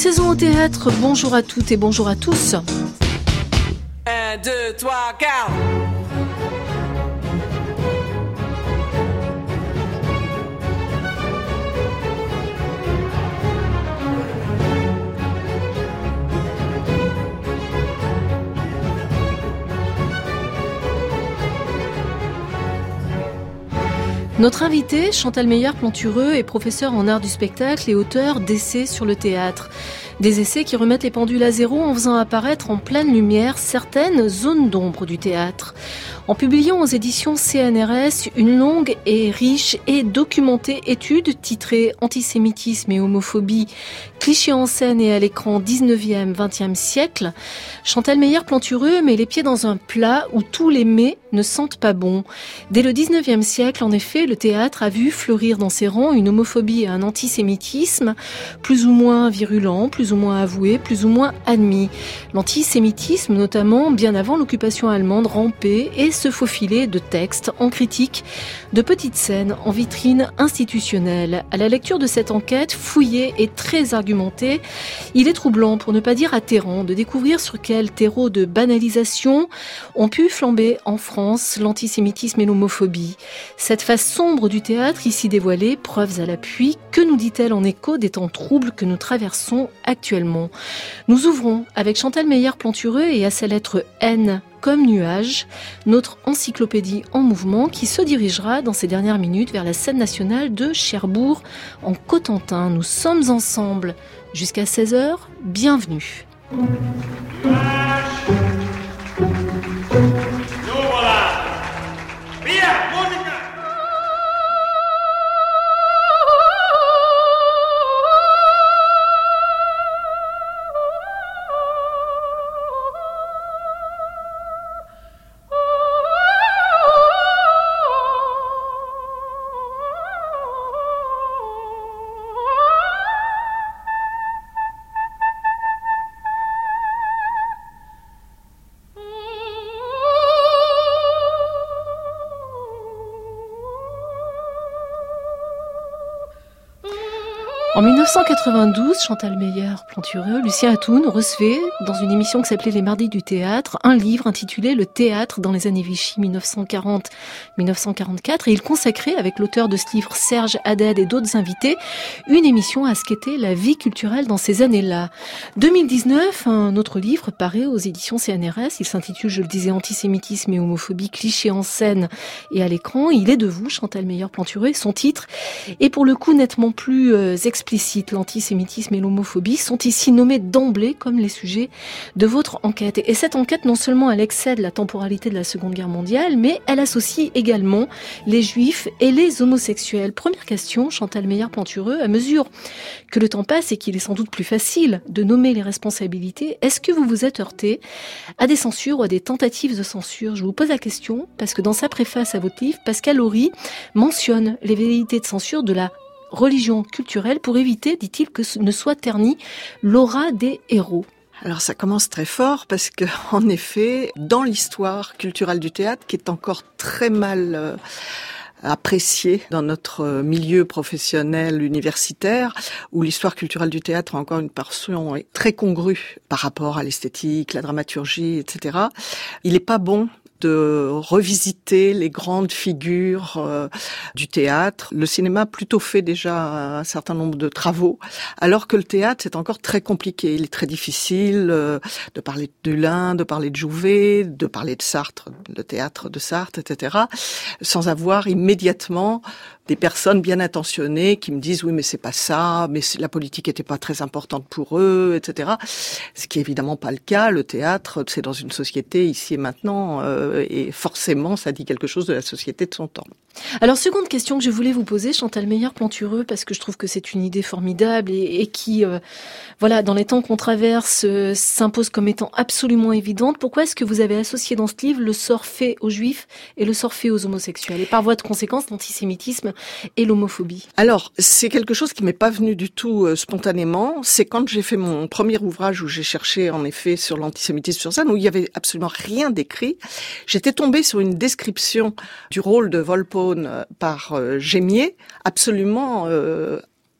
saison au théâtre, bonjour à toutes et bonjour à tous. 1, 2, 3, 4. Notre invité, Chantal Meillard-Plantureux, est professeur en art du spectacle et auteur d'essais sur le théâtre. Des essais qui remettent les pendules à zéro en faisant apparaître en pleine lumière certaines zones d'ombre du théâtre. En publiant aux éditions CNRS une longue et riche et documentée étude titrée « Antisémitisme et homophobie, clichés en scène et à l'écran 19e, 20e siècle », Chantal Meillard-Plantureux met les pieds dans un plat où tous les mets ne sentent pas bon. Dès le 19e siècle, en effet, le théâtre a vu fleurir dans ses rangs une homophobie et un antisémitisme plus ou moins virulents, plus ou moins avoués, plus ou moins admis. L'antisémitisme, notamment, bien avant l'occupation allemande, rampait et se faufilait de textes en critique, de petites scènes en vitrine institutionnelle. À la lecture de cette enquête, fouillée et très argumentée, il est troublant, pour ne pas dire atterrant, de découvrir sur quel terreau de banalisation ont pu flamber en France l'antisémitisme et l'homophobie. Cette face sombre du théâtre, ici dévoilée, preuves à l'appui, que nous dit-elle en écho des temps troubles que nous traversons actuellement? Nous ouvrons avec Chantal Meillard-Plantureux et à sa lettre N comme nuage, notre encyclopédie en mouvement qui se dirigera dans ces dernières minutes vers la scène nationale de Cherbourg en Cotentin. Nous sommes ensemble jusqu'à 16h. Bienvenue. En 1992, Chantal Meillard-Plantureux, Lucien Atoun recevait, dans une émission qui s'appelait Les Mardis du Théâtre, un livre intitulé « Le théâtre dans les années Vichy 1940-1944 » et il consacrait, avec l'auteur de ce livre Serge Haddad et d'autres invités, une émission à ce qu'était la vie culturelle dans ces années-là. 2019, un autre livre paraît aux éditions CNRS, il s'intitule, je le disais, Antisémitisme et homophobie, clichés en scène et à l'écran. Il est de vous, Chantal Meillard-Plantureux, et son titre est pour le coup nettement plus explicite. L'antisémitisme et l'homophobie sont ici nommés d'emblée comme les sujets de votre enquête. Et cette enquête, non seulement elle excède la temporalité de la Seconde Guerre mondiale, mais elle associe également les juifs et les homosexuels. Première question, Chantal Meillard-Plantureux, à mesure que le temps passe et qu'il est sans doute plus facile de nommer les responsabilités, est-ce que vous vous êtes heurté à des censures ou à des tentatives de censure? Je vous pose la question parce que dans sa préface à votre livre, Pascal Horry mentionne les velléités de censure de la religion culturelle pour éviter, dit-il, que ne soit ternie l'aura des héros. Alors ça commence très fort parce que, en effet, dans l'histoire culturelle du théâtre, qui est encore très mal appréciée dans notre milieu professionnel universitaire, où l'histoire culturelle du théâtre a encore une portion très congrue par rapport à l'esthétique, la dramaturgie, etc. Il n'est pas bon de revisiter les grandes figures du théâtre. Le cinéma plutôt fait déjà un certain nombre de travaux, alors que le théâtre, c'est encore très compliqué. Il est très difficile de parler de Dulin, de parler de Jouvet, de parler de Sartre, le théâtre de Sartre, etc., sans avoir immédiatement des personnes bien intentionnées qui me disent oui mais c'est pas ça, mais la politique était pas très importante pour eux, etc. Ce qui est évidemment pas le cas. Le théâtre, c'est dans une société ici et maintenant, et forcément ça dit quelque chose de la société de son temps. Alors, seconde question que je voulais vous poser, Chantal Meillard-Plantureux, parce que je trouve que c'est une idée formidable et qui, voilà, dans les temps qu'on traverse, s'impose comme étant absolument évidente. Pourquoi est-ce que vous avez associé dans ce livre le sort fait aux juifs et le sort fait aux homosexuels, et par voie de conséquence l'antisémitisme et l'homophobie? Alors, c'est quelque chose qui m'est pas venu du tout spontanément. C'est quand j'ai fait mon premier ouvrage où j'ai cherché en effet sur l'antisémitisme sur scène, où il y avait absolument rien d'écrit. J'étais tombée sur une description du rôle de Volpone par Gémier, absolument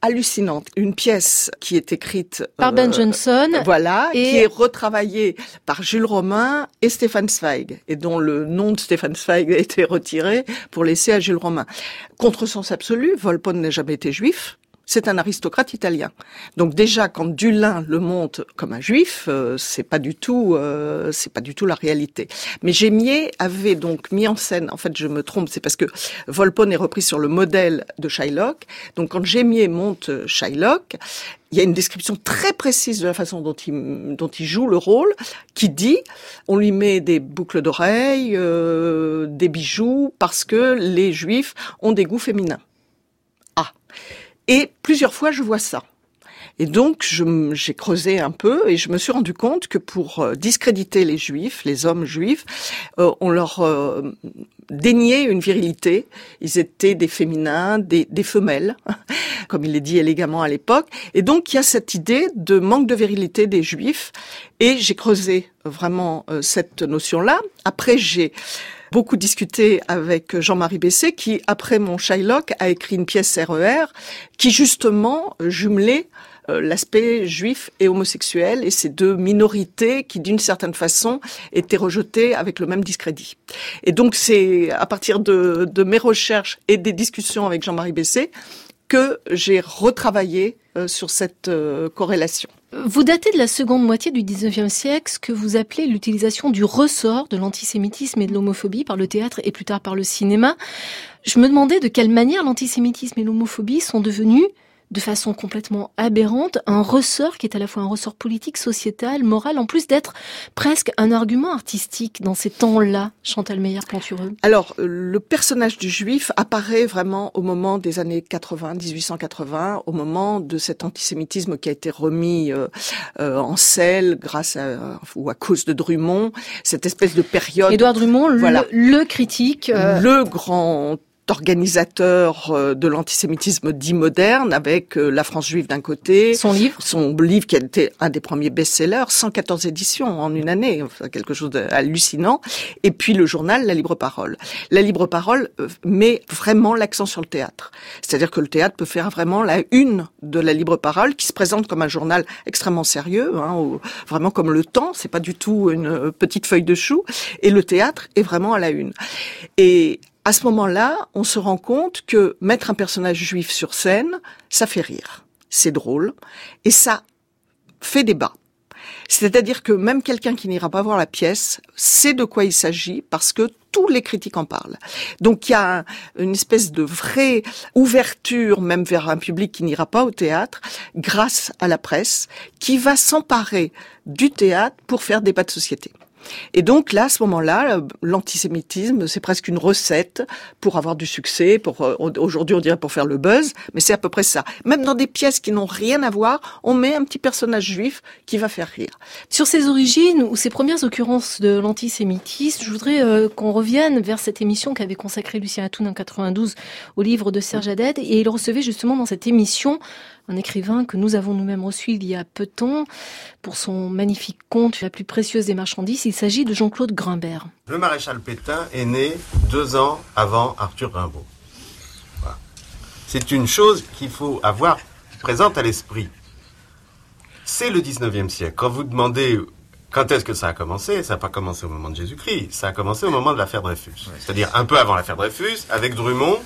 hallucinante. Une pièce qui est écrite par Ben Jonson. Voilà, et qui est retravaillée par Jules Romain et Stefan Zweig, et dont le nom de Stefan Zweig a été retiré pour laisser à Jules Romain. Contresens absolu, Volpone n'a jamais été juif. C'est un aristocrate italien. Donc déjà, quand Dulin le monte comme un juif, c'est pas du tout la réalité. Mais Gémier avait donc mis en scène, en fait je me trompe, c'est parce que Volpone est repris sur le modèle de Shylock. Donc quand Gémier monte Shylock, il y a une description très précise de la façon dont il joue le rôle, qui dit, on lui met des boucles d'oreilles, des bijoux, parce que les juifs ont des goûts féminins. Et plusieurs fois, je vois ça. Et donc, j'ai creusé un peu et je me suis rendu compte que pour discréditer les juifs, les hommes juifs, on leur déniait une virilité. Ils étaient des féminins, des femelles, comme il est dit élégamment à l'époque. Et donc, il y a cette idée de manque de virilité des juifs. Et j'ai creusé vraiment cette notion-là. Après, j'ai beaucoup discuté avec Jean-Marie Besset qui, après mon Shylock, a écrit une pièce RER qui justement jumelait l'aspect juif et homosexuel et ces deux minorités qui, d'une certaine façon, étaient rejetées avec le même discrédit. Et donc, c'est à partir de mes recherches et des discussions avec Jean-Marie Besset que j'ai retravaillé sur cette corrélation. Vous datez de la seconde moitié du 19e siècle ce que vous appelez l'utilisation du ressort de l'antisémitisme et de l'homophobie par le théâtre et plus tard par le cinéma. Je me demandais de quelle manière l'antisémitisme et l'homophobie sont devenus, de façon complètement aberrante, un ressort qui est à la fois un ressort politique, sociétal, moral, en plus d'être presque un argument artistique dans ces temps-là, Chantal Meyer-Plantureux. Alors, le personnage du juif apparaît vraiment au moment des années 80, 1880, au moment de cet antisémitisme qui a été remis en selle grâce à cause de Drummond, cette espèce de période... Édouard Drummond, voilà, le critique... Le grand organisateur de l'antisémitisme dit moderne, avec La France juive d'un côté, son livre qui a été un des premiers best-sellers, 114 éditions en une année, enfin, quelque chose d'hallucinant, et puis le journal La Libre Parole. La Libre Parole met vraiment l'accent sur le théâtre, c'est-à-dire que le théâtre peut faire vraiment la une de La Libre Parole, qui se présente comme un journal extrêmement sérieux, vraiment comme Le Temps, c'est pas du tout une petite feuille de chou, et le théâtre est vraiment à la une. Et à ce moment-là, on se rend compte que mettre un personnage juif sur scène, ça fait rire, c'est drôle, et ça fait débat. C'est-à-dire que même quelqu'un qui n'ira pas voir la pièce sait de quoi il s'agit parce que tous les critiques en parlent. Donc il y a une espèce de vraie ouverture même vers un public qui n'ira pas au théâtre grâce à la presse qui va s'emparer du théâtre pour faire débat de société. Et donc là, à ce moment-là, l'antisémitisme, c'est presque une recette pour avoir du succès, aujourd'hui on dirait pour faire le buzz, mais c'est à peu près ça. Même dans des pièces qui n'ont rien à voir, on met un petit personnage juif qui va faire rire. Sur ces origines ou ces premières occurrences de l'antisémitisme, je voudrais qu'on revienne vers cette émission qu'avait consacrée Lucien Atoun en 92 au livre de Serge Haddad, et il recevait justement dans cette émission un écrivain que nous avons nous-mêmes reçu il y a peu de temps pour son magnifique conte La plus précieuse des marchandises. Il s'agit de Jean-Claude Grimbert. Le maréchal Pétain est né 2 ans avant Arthur Rimbaud. Voilà. C'est une chose qu'il faut avoir présente à l'esprit. C'est le 19e siècle. Quand vous demandez quand est-ce que ça a commencé, ça n'a pas commencé au moment de Jésus-Christ, ça a commencé au moment de l'affaire Dreyfus. C'est-à-dire un peu avant l'affaire Dreyfus, avec Drummond,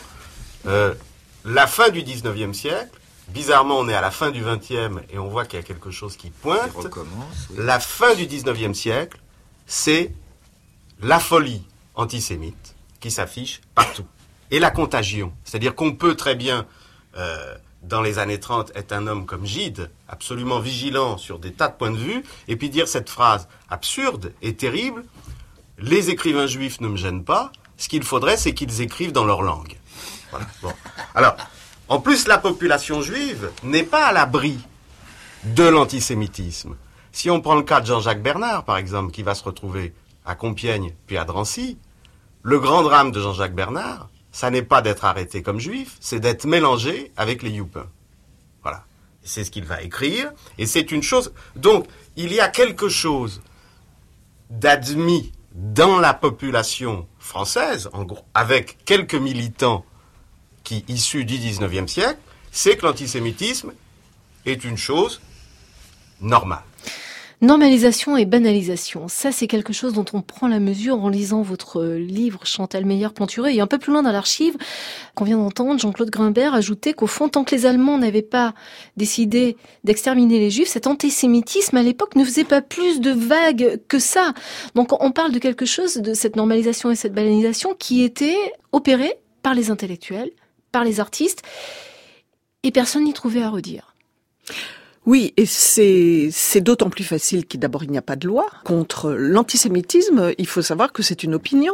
la fin du 19e siècle. Bizarrement, on est à la fin du 20e et on voit qu'il y a quelque chose qui pointe. Oui. La fin du 19e siècle, c'est la folie antisémite qui s'affiche partout. Et la contagion. C'est-à-dire qu'on peut très bien, dans les années 30, être un homme comme Gide, absolument vigilant sur des tas de points de vue, et puis dire cette phrase absurde et terrible, « Les écrivains juifs ne me gênent pas, ce qu'il faudrait, c'est qu'ils écrivent dans leur langue. » Voilà. Bon. Alors... En plus, la population juive n'est pas à l'abri de l'antisémitisme. Si on prend le cas de Jean-Jacques Bernard, par exemple, qui va se retrouver à Compiègne puis à Drancy, le grand drame de Jean-Jacques Bernard, ça n'est pas d'être arrêté comme juif, c'est d'être mélangé avec les youpins. Voilà. C'est ce qu'il va écrire, et c'est une chose... Donc, il y a quelque chose d'admis dans la population française, en gros, avec quelques militants issus du 19e siècle, c'est que l'antisémitisme est une chose normale. Normalisation et banalisation, ça c'est quelque chose dont on prend la mesure en lisant votre livre Chantal Meyer-Plantureux. Et un peu plus loin dans l'archive, qu'on vient d'entendre, Jean-Claude Grimbert ajoutait qu'au fond, tant que les Allemands n'avaient pas décidé d'exterminer les Juifs, cet antisémitisme à l'époque ne faisait pas plus de vagues que ça. Donc on parle de quelque chose, de cette normalisation et cette banalisation qui était opérée par les intellectuels, par les artistes, et personne n'y trouvait à redire. Oui, et c'est d'autant plus facile qu'il d'abord il n'y a pas de loi contre l'antisémitisme. Il faut savoir que c'est une opinion.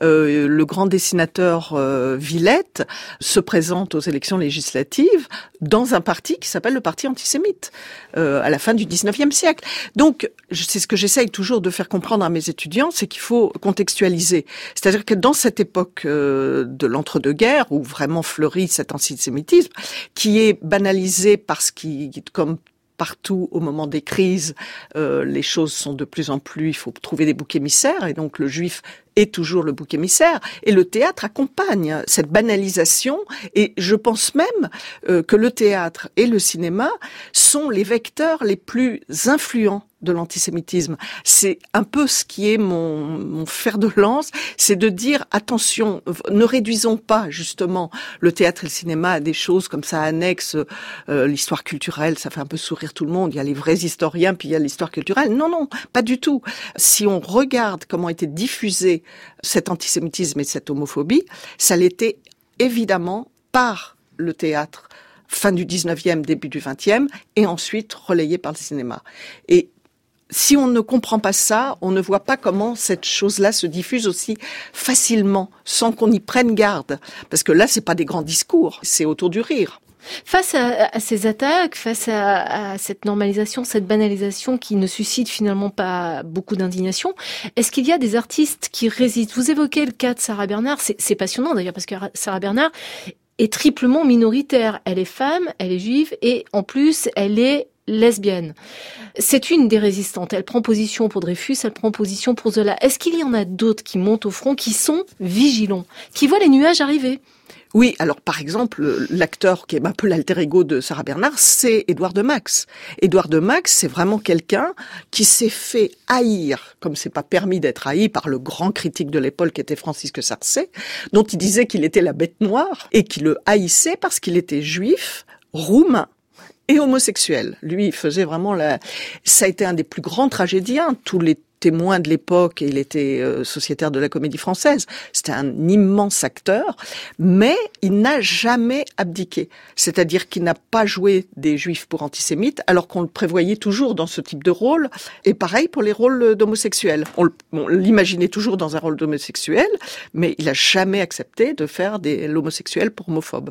Le grand dessinateur Villette se présente aux élections législatives dans un parti qui s'appelle le parti antisémite à la fin du 19e siècle. Donc c'est ce que j'essaye toujours de faire comprendre à mes étudiants, c'est qu'il faut contextualiser. C'est-à-dire que dans cette époque de l'entre-deux-guerres où vraiment fleurit cet antisémitisme, qui est banalisé parce qu'il comme partout au moment des crises, les choses sont de plus en plus, il faut trouver des boucs émissaires, et donc le juif est toujours le bouc émissaire, et le théâtre accompagne cette banalisation, et je pense même que le théâtre et le cinéma sont les vecteurs les plus influents de l'antisémitisme. C'est un peu ce qui est mon fer de lance, c'est de dire attention, ne réduisons pas justement le théâtre et le cinéma à des choses comme ça annexes, l'histoire culturelle, ça fait un peu sourire tout le monde, il y a les vrais historiens puis il y a l'histoire culturelle. Non, pas du tout. Si on regarde comment était diffusé cet antisémitisme et cette homophobie, ça l'était évidemment par le théâtre fin du 19e, début du 20e, et ensuite relayé par le cinéma. Et si on ne comprend pas ça, on ne voit pas comment cette chose-là se diffuse aussi facilement, sans qu'on y prenne garde. Parce que là, c'est pas des grands discours, c'est autour du rire. Face à ces attaques, face à cette normalisation, cette banalisation qui ne suscite finalement pas beaucoup d'indignation, est-ce qu'il y a des artistes qui résistent ? Vous évoquez le cas de Sarah Bernhardt, c'est passionnant d'ailleurs, parce que Sarah Bernhardt est triplement minoritaire. Elle est femme, elle est juive, et en plus, elle est lesbienne. C'est une des résistantes. Elle prend position pour Dreyfus, elle prend position pour Zola. Est-ce qu'il y en a d'autres qui montent au front, qui sont vigilants, qui voient les nuages arriver ? Oui, alors par exemple, l'acteur qui est un peu l'alter ego de Sarah Bernhardt, c'est Édouard de Max. Édouard de Max, c'est vraiment quelqu'un qui s'est fait haïr, comme c'est pas permis d'être haï par le grand critique de l'époque qui était Francisque Sarcey, dont il disait qu'il était la bête noire et qu'il le haïssait parce qu'il était juif, roumain et homosexuel. Lui, il faisait vraiment ça a été un des plus grands tragédiens. Tous les témoin de l'époque, et il était sociétaire de la Comédie Française. C'était un immense acteur, mais il n'a jamais abdiqué. C'est-à-dire qu'il n'a pas joué des juifs pour antisémites, alors qu'on le prévoyait toujours dans ce type de rôle. Et pareil pour les rôles d'homosexuels. On l'imaginait toujours dans un rôle d'homosexuel, mais il n'a jamais accepté de faire l'homosexuel pour homophobe.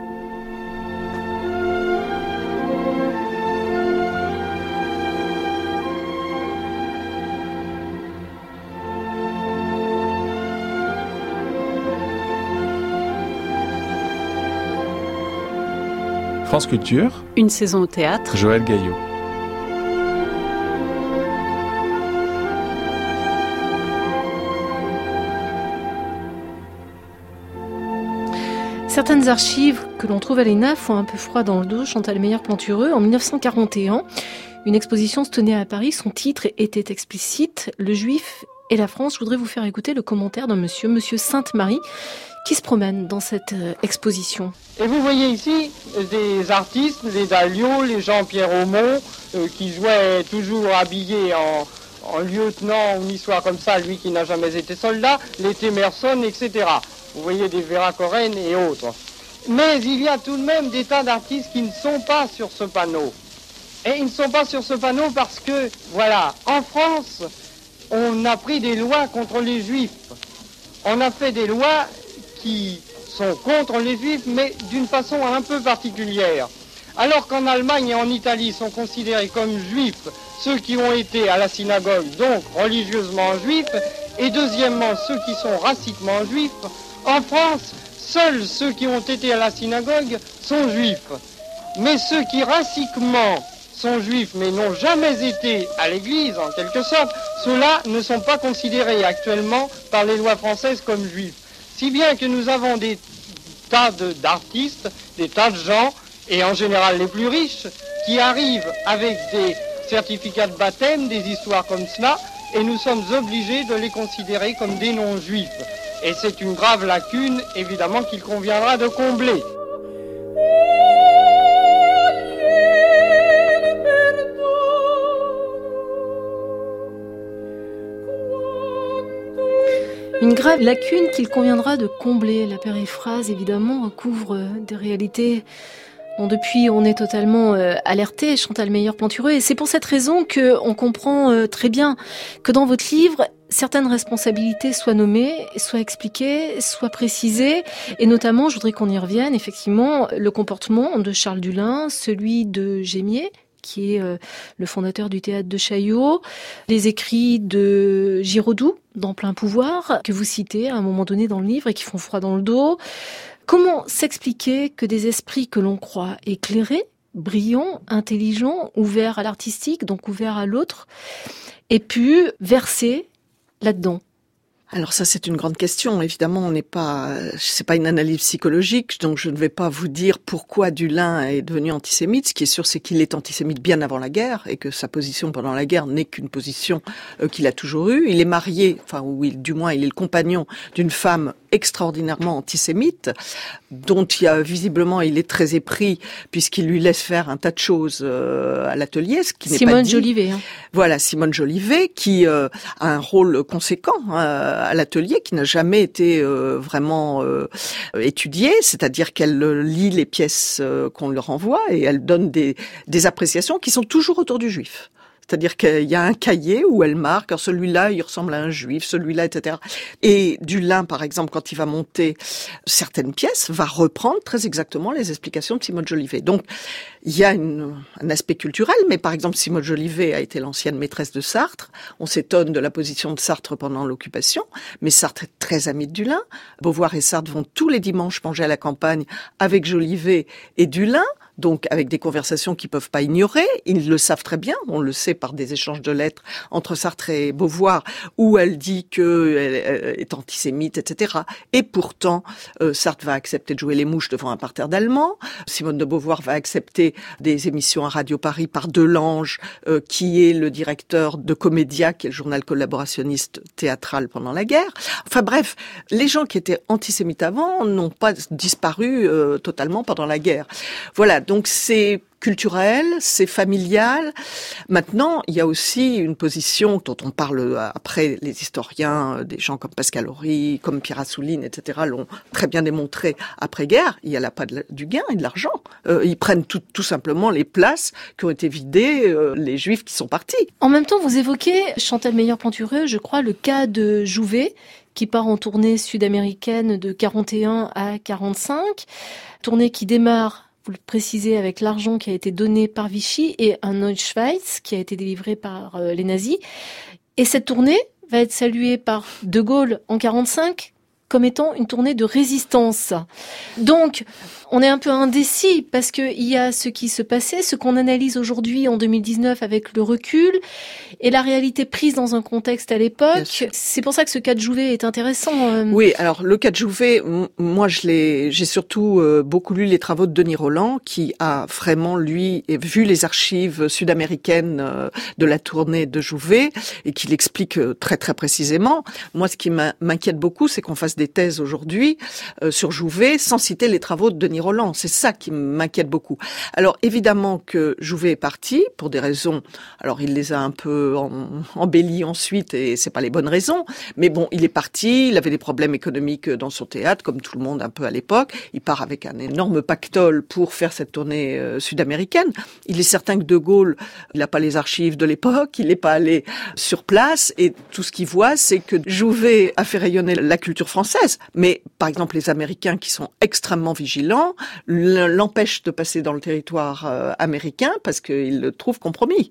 France Culture, une saison au théâtre, Joël Gaillot. Certaines archives que l'on trouve à l'ENA font un peu froid dans le dos. Chantal Meyer-Plantureux, en 1941, une exposition se tenait à Paris. Son titre était explicite, Le Juif et la France. Je voudrais vous faire écouter le commentaire d'un monsieur Sainte-Marie, qui se promène dans cette exposition. Et vous voyez ici des artistes, les Dalliot, les Jean-Pierre Aumont, qui jouaient toujours habillés en lieutenant, une histoire comme ça, lui qui n'a jamais été soldat, les Temerson, etc. Vous voyez des Vera Corren et autres. Mais il y a tout de même des tas d'artistes qui ne sont pas sur ce panneau. Et ils ne sont pas sur ce panneau parce que, voilà, en France, on a pris des lois contre les Juifs. On a fait des lois qui sont contre les Juifs, mais d'une façon un peu particulière. Alors qu'en Allemagne et en Italie sont considérés comme juifs ceux qui ont été à la synagogue, donc religieusement juifs, et deuxièmement ceux qui sont raciquement juifs, en France, seuls ceux qui ont été à la synagogue sont juifs. Mais ceux qui raciquement sont juifs mais n'ont jamais été à l'église, en quelque sorte, ceux-là ne sont pas considérés actuellement par les lois françaises comme juifs. Si bien que nous avons des tas d'artistes, des tas de gens et en général les plus riches, qui arrivent avec des certificats de baptême, des histoires comme cela, et nous sommes obligés de les considérer comme des non-juifs. Et c'est une grave lacune, évidemment, qu'il conviendra de combler. Une grave lacune qu'il conviendra de combler. La périphrase, évidemment, recouvre des réalités dont depuis on est totalement alerté, Chantal Meyer-Plantureux. Et c'est pour cette raison qu'on comprend très bien que dans votre livre, certaines responsabilités soient nommées, soient expliquées, soient précisées. Et notamment, je voudrais qu'on y revienne, effectivement, le comportement de Charles Dullin, celui de Gémier, qui est le fondateur du théâtre de Chaillot, les écrits de Giraudoux, dans Plein pouvoir, que vous citez à un moment donné dans le livre et qui font froid dans le dos. Comment s'expliquer que des esprits que l'on croit éclairés, brillants, intelligents, ouverts à l'artistique, donc ouverts à l'autre, aient pu verser là-dedans ? Alors ça, c'est une grande question. Évidemment, c'est pas une analyse psychologique, donc je ne vais pas vous dire pourquoi Dullin est devenu antisémite. Ce qui est sûr, c'est qu'il est antisémite bien avant la guerre et que sa position pendant la guerre n'est qu'une position qu'il a toujours eue. Il est marié, du moins, il est le compagnon d'une femme extraordinairement antisémite, dont visiblement il est très épris puisqu'il lui laisse faire un tas de choses à l'atelier, ce qui n'est pas dit. Simone Jolivet. Voilà, Simone Jolivet, qui a un rôle conséquent à l'atelier, qui n'a jamais été vraiment étudié, c'est-à-dire qu'elle lit les pièces qu'on leur envoie et elle donne des appréciations qui sont toujours autour du juif. C'est-à-dire qu'il y a un cahier où elle marque, alors celui-là, il ressemble à un juif, celui-là, etc. Et Dullin, par exemple, quand il va monter certaines pièces, va reprendre très exactement les explications de Simone Jolivet. Donc, il y a un aspect culturel, mais par exemple, Simone Jolivet a été l'ancienne maîtresse de Sartre. On s'étonne de la position de Sartre pendant l'occupation, mais Sartre est très ami de Dullin. Beauvoir et Sartre vont tous les dimanches manger à la campagne avec Jolivet et Dullin. Donc avec des conversations qu'ils peuvent pas ignorer, ils le savent très bien, on le sait par des échanges de lettres entre Sartre et Beauvoir, où elle dit qu'elle est antisémite, etc. Et pourtant, Sartre va accepter de jouer les mouches devant un parterre d'Allemands, Simone de Beauvoir va accepter des émissions à Radio Paris par Delange, qui est le directeur de Comédia, qui est le journal collaborationniste théâtral pendant la guerre. Enfin bref, les gens qui étaient antisémites avant n'ont pas disparu totalement pendant la guerre. Voilà. Donc c'est culturel, c'est familial. Maintenant, il y a aussi une position dont on parle après, les historiens, des gens comme Pascal Horry, comme Pierre Assouline, etc., l'ont très bien démontré après-guerre. Il n'y a pas du gain et de l'argent. Ils prennent tout simplement les places qui ont été vidées, les Juifs qui sont partis. En même temps, vous évoquez, Chantal Meyer-Plantureux, je crois, le cas de Jouvet, qui part en tournée sud-américaine de 41 à 45, tournée qui démarre, vous le précisez, avec l'argent qui a été donné par Vichy et un Neuschweiz qui a été délivré par les nazis. Et cette tournée va être saluée par De Gaulle en 45 comme étant une tournée de résistance. Donc, on est un peu indécis parce qu'il y a ce qui se passait, ce qu'on analyse aujourd'hui en 2019 avec le recul et la réalité prise dans un contexte à l'époque. C'est pour ça que ce cas de Jouvet est intéressant. Oui, alors le cas de Jouvet, moi j'ai surtout beaucoup lu les travaux de Denis Rolland qui a vraiment, lui, vu les archives sud-américaines de la tournée de Jouvet et qui l'explique très très précisément. Moi, ce qui m'inquiète beaucoup, c'est qu'on fasse des thèses aujourd'hui sur Jouvet sans citer les travaux de Denis Rolland. C'est ça qui m'inquiète beaucoup. Alors évidemment que Jouvet est parti pour des raisons, alors il les a un peu embellies ensuite et c'est pas les bonnes raisons, mais bon, il est parti, il avait des problèmes économiques dans son théâtre comme tout le monde un peu à l'époque. Il part avec un énorme pactole pour faire cette tournée sud-américaine. Il est certain que De Gaulle, il n'a pas les archives de l'époque, il n'est pas allé sur place et tout ce qu'il voit, c'est que Jouvet a fait rayonner la culture française. Mais par exemple, les Américains qui sont extrêmement vigilants l'empêchent de passer dans le territoire américain parce qu'ils le trouvent compromis.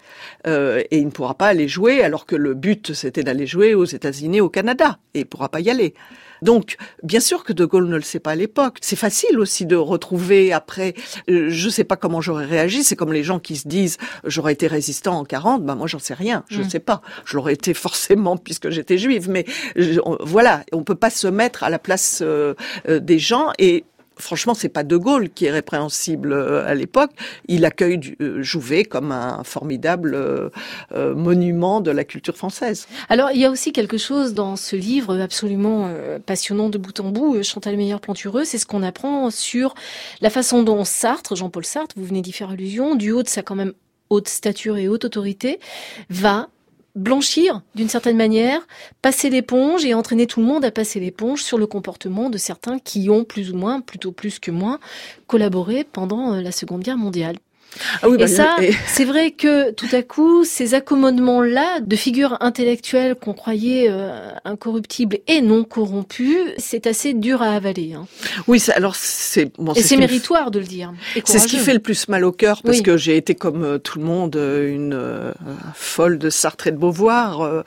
Et il ne pourra pas aller jouer alors que le but c'était d'aller jouer aux États-Unis, au Canada, et il ne pourra pas y aller. Donc, bien sûr que De Gaulle ne le sait pas à l'époque. C'est facile aussi de retrouver après. Je sais pas comment j'aurais réagi. C'est comme les gens qui se disent j'aurais été résistant en 40. Ben moi j'en sais rien. Je sais pas. Je l'aurais été forcément puisque j'étais juive. Mais voilà, on peut pas se mettre à la place des gens et franchement, c'est pas De Gaulle qui est répréhensible à l'époque. Il accueille Jouvet comme un formidable monument de la culture française. Alors, il y a aussi quelque chose dans ce livre absolument passionnant de bout en bout, Chantal Meyer-Plantureux, c'est ce qu'on apprend sur la façon dont Sartre, Jean-Paul Sartre, vous venez d'y faire allusion, du haut de sa quand même haute stature et haute autorité, va blanchir d'une certaine manière, passer l'éponge et entraîner tout le monde à passer l'éponge sur le comportement de certains qui ont plus ou moins, plutôt plus que moins, collaboré pendant la Seconde Guerre mondiale. Ah oui, et ça, c'est vrai que tout à coup, ces accommodements-là de figures intellectuelles qu'on croyait incorruptibles et non corrompues, c'est assez dur à avaler. Hein. Oui, alors c'est bon, et c'est méritoire de le dire. C'est ce qui fait le plus mal au cœur, parce que j'ai été comme tout le monde une folle de Sartre et de Beauvoir.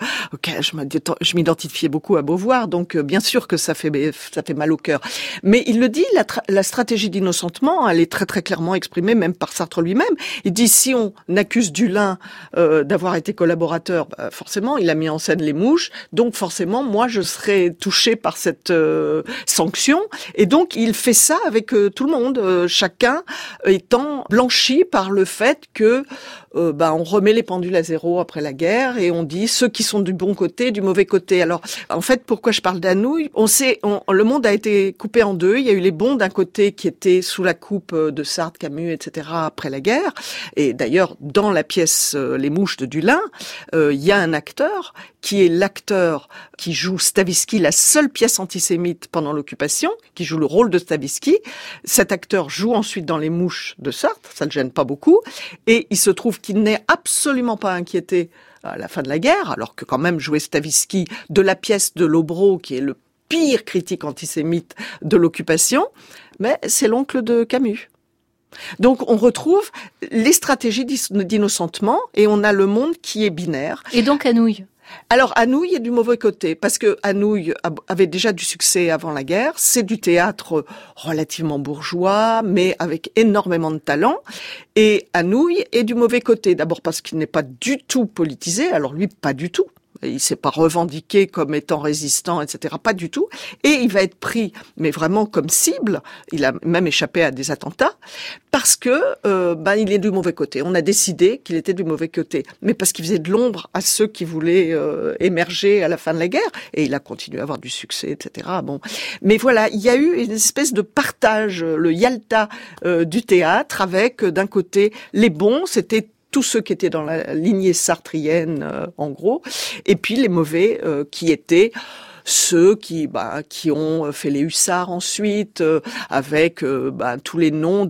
Je m'identifiais beaucoup à Beauvoir, donc bien sûr que ça fait mal au cœur. Mais il le dit, la stratégie d'innocentement, elle est très très clairement exprimée même par Sartre lui-même. Il dit, si on accuse Dulin d'avoir été collaborateur, forcément, il a mis en scène les mouches, donc forcément, moi, je serais touché par cette sanction. Et donc, il fait ça avec tout le monde, chacun étant blanchi par le fait que on remet les pendules à zéro après la guerre et on dit ceux qui sont du bon côté, du mauvais côté. Alors, en fait, pourquoi je parle d'Anouilh ? Le monde a été coupé en deux. Il y a eu les bons d'un côté qui étaient sous la coupe de Sartre, Camus, etc. après la guerre. Et d'ailleurs, dans la pièce Les Mouches de Dulin, il y a un acteur qui est l'acteur qui joue Stavisky, la seule pièce antisémite pendant l'occupation, qui joue le rôle de Stavisky. Cet acteur joue ensuite dans Les Mouches de Sartre, ça ne le gêne pas beaucoup, et il se trouve qu'il n'est absolument pas inquiété à la fin de la guerre, alors que quand même jouer Stavisky de la pièce de Lobreau, qui est le pire critique antisémite de l'occupation, mais c'est l'oncle de Camus. Donc on retrouve les stratégies d'innocentement et on a le monde qui est binaire. Et donc Anouilh ? Alors Anouilh est du mauvais côté parce que Anouilh avait déjà du succès avant la guerre. C'est du théâtre relativement bourgeois, mais avec énormément de talent. Et Anouilh est du mauvais côté. D'abord parce qu'il n'est pas du tout politisé. Alors lui, pas du tout. Il s'est pas revendiqué comme étant résistant, etc. Pas du tout. Et il va être pris, mais vraiment comme cible. Il a même échappé à des attentats parce que il est du mauvais côté. On a décidé qu'il était du mauvais côté, mais parce qu'il faisait de l'ombre à ceux qui voulaient émerger à la fin de la guerre. Et il a continué à avoir du succès, etc. Bon, mais voilà, il y a eu une espèce de partage, le Yalta du théâtre, avec d'un côté les bons, c'était tous ceux qui étaient dans la lignée sartrienne, en gros, et puis les mauvais qui étaient ceux qui ont fait les hussards ensuite, avec tous les noms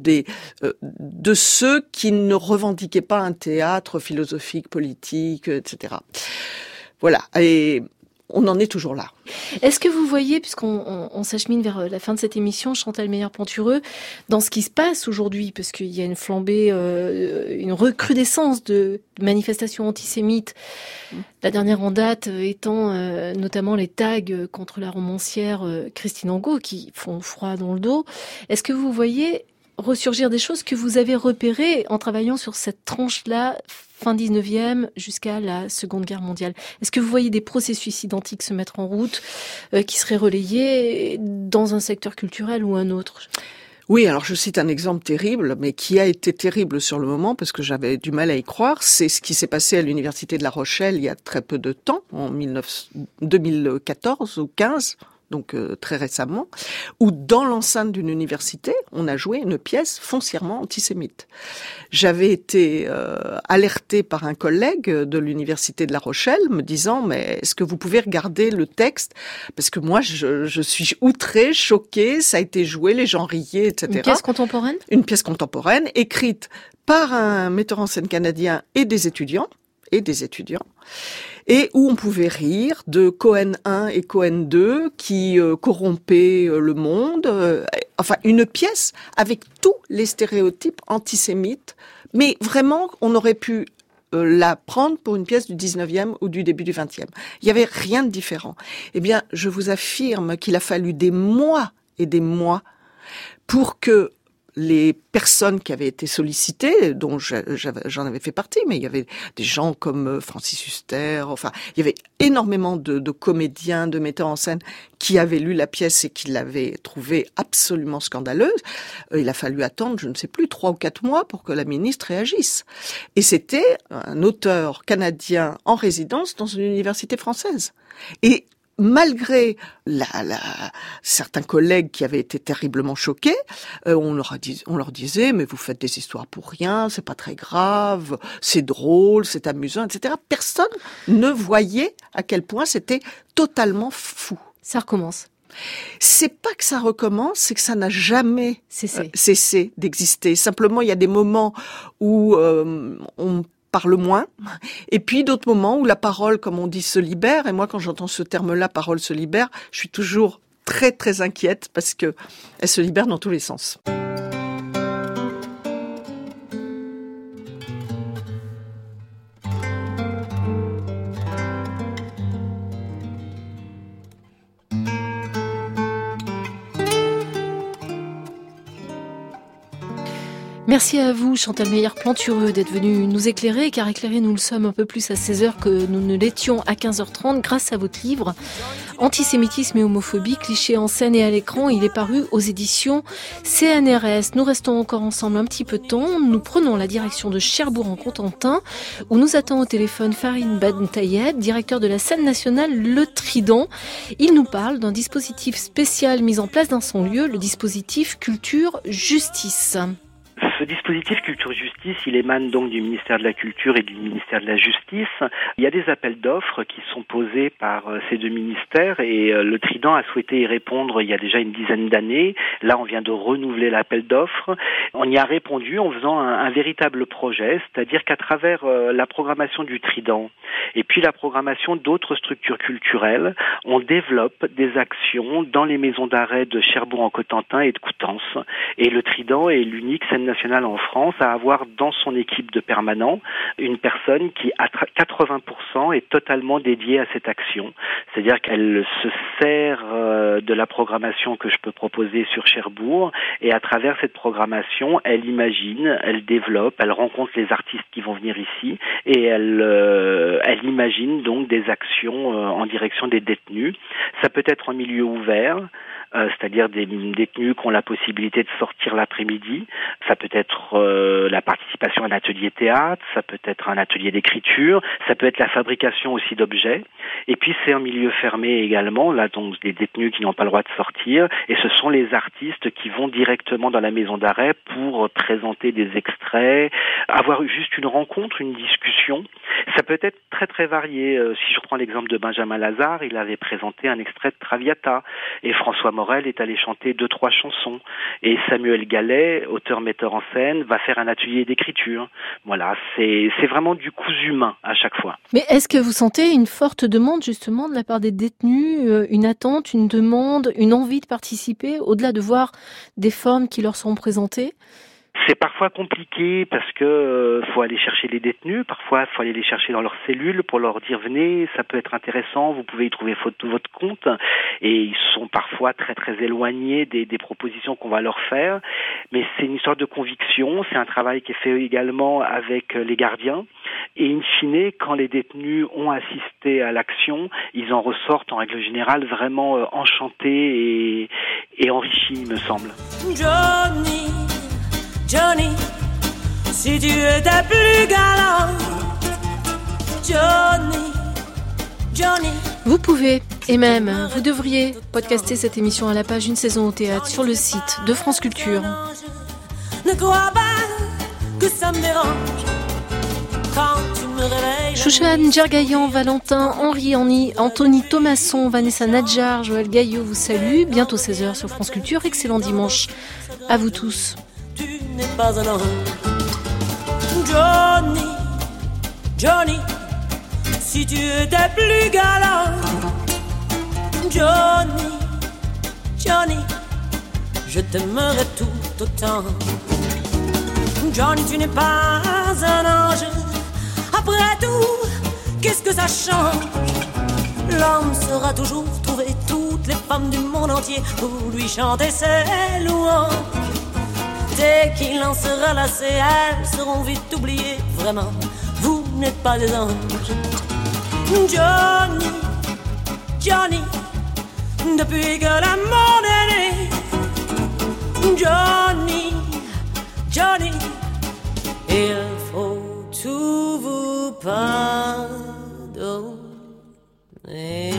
de ceux qui ne revendiquaient pas un théâtre philosophique, politique, etc. Voilà. Et on en est toujours là. Est-ce que vous voyez, puisqu'on s'achemine vers la fin de cette émission, Chantal Meyer-Plantureux, dans ce qui se passe aujourd'hui, parce qu'il y a une flambée, une recrudescence de manifestations antisémites, la dernière en date étant notamment les tags contre la romancière Christine Angot, qui font froid dans le dos. Est-ce que vous voyez ressurgir des choses que vous avez repérées en travaillant sur cette tranche-là, fin 19e jusqu'à la Seconde Guerre mondiale? Est-ce que vous voyez des processus identiques se mettre en route, qui seraient relayés dans un secteur culturel ou un autre? Oui, alors je cite un exemple terrible, mais qui a été terrible sur le moment, parce que j'avais du mal à y croire. C'est ce qui s'est passé à l'université de La Rochelle il y a très peu de temps, en 2014 ou 15. Donc très récemment, où dans l'enceinte d'une université, on a joué une pièce foncièrement antisémite. J'avais été alertée par un collègue de l'université de La Rochelle, me disant « Mais est-ce que vous pouvez regarder le texte ? Parce que moi, je suis outrée, choquée, ça a été joué, les gens riaient, etc. » Une pièce contemporaine ? Une pièce contemporaine, écrite par un metteur en scène canadien et des étudiants, et où on pouvait rire de Cohen 1 et Cohen 2 qui corrompaient le monde. Enfin, une pièce avec tous les stéréotypes antisémites, mais vraiment, on aurait pu la prendre pour une pièce du 19e ou du début du 20e. Il n'y avait rien de différent. Eh bien, je vous affirme qu'il a fallu des mois et des mois pour que les personnes qui avaient été sollicitées, dont j'en avais fait partie, mais il y avait des gens comme Francis Huster, enfin, il y avait énormément de comédiens, de metteurs en scène qui avaient lu la pièce et qui l'avaient trouvée absolument scandaleuse. Il a fallu attendre, je ne sais plus, 3 ou 4 mois pour que la ministre réagisse. Et c'était un auteur canadien en résidence dans une université française. Et malgré certains collègues qui avaient été terriblement choqués, on leur disait « mais vous faites des histoires pour rien, c'est pas très grave, c'est drôle, c'est amusant, etc. » Personne ne voyait à quel point c'était totalement fou. Ça recommence. C'est pas que ça recommence, c'est que ça n'a jamais cessé d'exister. Simplement, il y a des moments où on parle moins, et puis d'autres moments où la parole, comme on dit, se libère. Et moi, quand j'entends ce terme-là, parole se libère, je suis toujours très très inquiète parce que elle se libère dans tous les sens. Merci à vous, Chantal Meyer-Plantureux, d'être venue nous éclairer, car éclairer, nous le sommes un peu plus à 16h que nous ne l'étions à 15h30 grâce à votre livre Antisémitisme et homophobie, clichés en scène et à l'écran. Il est paru aux éditions CNRS. Nous restons encore ensemble un petit peu de temps. Nous prenons la direction de Cherbourg-en-Cotentin, où nous attend au téléphone Farid Bentayeb, directeur de la scène nationale Le Trident. Il nous parle d'un dispositif spécial mis en place dans son lieu, le dispositif Culture Justice. Ce dispositif Culture-Justice, il émane donc du ministère de la Culture et du ministère de la Justice. Il y a des appels d'offres qui sont posés par ces deux ministères et le Trident a souhaité y répondre il y a déjà une dizaine d'années. Là, on vient de renouveler l'appel d'offres. On y a répondu en faisant un véritable projet, c'est-à-dire qu'à travers la programmation du Trident et puis la programmation d'autres structures culturelles, on développe des actions dans les maisons d'arrêt de Cherbourg-en-Cotentin et de Coutances. Et le Trident est l'unique scène nationale en France à avoir dans son équipe de permanents une personne qui à 80% est totalement dédiée à cette action. C'est-à-dire qu'elle se sert de la programmation que je peux proposer sur Cherbourg et à travers cette programmation, elle imagine, elle développe, elle rencontre les artistes qui vont venir ici et elle imagine donc des actions en direction des détenus. Ça peut être en milieu ouvert, c'est-à-dire des détenus qui ont la possibilité de sortir l'après-midi. Ça peut être la participation à un atelier théâtre, ça peut être un atelier d'écriture, ça peut être la fabrication aussi d'objets. Et puis c'est un milieu fermé également, là donc des détenus qui n'ont pas le droit de sortir. Et ce sont les artistes qui vont directement dans la maison d'arrêt pour présenter des extraits, avoir juste une rencontre, une discussion. Ça peut être très très varié. Si je reprends l'exemple de Benjamin Lazare, il avait présenté un extrait de Traviata et François Morel est allé chanter 2-3 chansons. Et Samuel Gallet, auteur-metteur en scène, va faire un atelier d'écriture. Voilà, c'est vraiment du cousu humain à chaque fois. Mais est-ce que vous sentez une forte demande justement de la part des détenus, une attente, une demande, une envie de participer, au-delà de voir des formes qui leur sont présentées ? C'est parfois compliqué parce que faut aller chercher les détenus, parfois faut aller les chercher dans leurs cellules pour leur dire venez, ça peut être intéressant, vous pouvez y trouver votre compte, et ils sont parfois très très éloignés des propositions qu'on va leur faire, mais c'est une histoire de conviction, c'est un travail qui est fait également avec les gardiens, et in fine, quand les détenus ont assisté à l'action, ils en ressortent en règle générale vraiment enchantés et enrichis, il me semble. Johnny, si tu étais plus galant, Johnny. Vous pouvez, et même vous devriez, podcaster cette émission à la page Une saison au théâtre sur le site de France Culture. Ne crois pas que ça me dérange quand tu me réveilles. Chouchane, Djergaïan, Valentin, Henri, Anthony Thomasson, Vanessa Nadjar, Joël Gaillot vous salue. Bientôt 16h sur France Culture. Excellent dimanche à vous tous. Tu n'es pas un ange. Johnny, si tu étais plus galant. Johnny, je t'aimerais tout autant. Johnny, tu n'es pas un ange. Après tout, qu'est-ce que ça change? L'homme saura toujours trouver toutes les femmes du monde entier pour lui chanter ses louanges. dès qu'il en sera lassé, elles seront vite oubliées. Vraiment, vous n'êtes pas des anges. Johnny, Johnny, depuis que le monde est né. Johnny, Johnny, il faut tout vous pardonner.